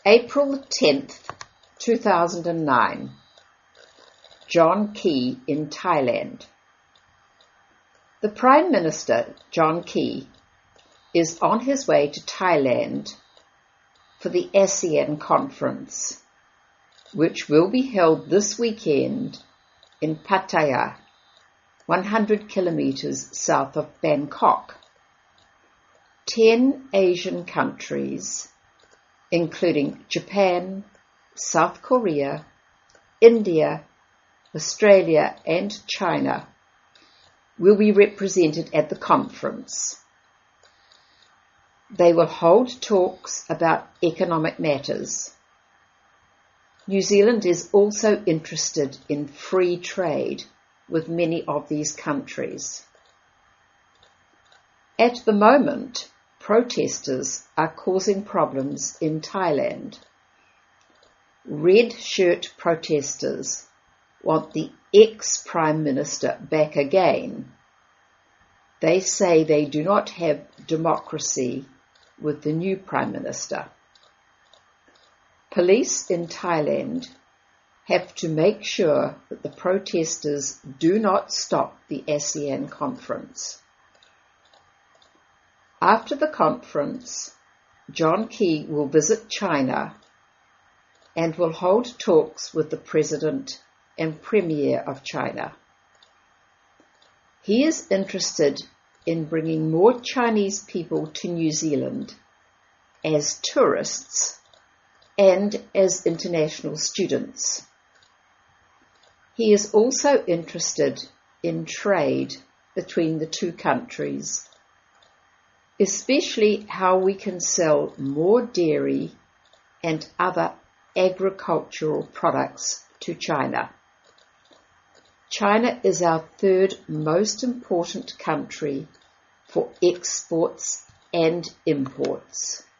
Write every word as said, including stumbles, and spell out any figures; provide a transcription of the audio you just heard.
April tenth, two thousand nine. John Key in Thailand. The Prime Minister, John Key, is on his way to Thailand for the ASEAN Conference, which will be held this weekend in Pattaya, one hundred kilometers south of Bangkok. Ten Asian countries, including Japan, South Korea, India, Australia and China, will be represented at the conference. They will hold talks about economic matters. New Zealand is also interested in free trade with many of these countries. At the moment, protesters are causing problems in Thailand. Red shirt protesters want the ex-Prime Minister back again. They say they do not have democracy with the new Prime Minister. Police in Thailand have to make sure that the protesters do not stop the ASEAN Conference. After the conference, John Key will visit China and will hold talks with the President and Premier of China. He is interested in bringing more Chinese people to New Zealand as tourists and as international students. He is also interested in trade between the two countries, especially how we can sell more dairy and other agricultural products to China. China is our third most important country for exports and imports.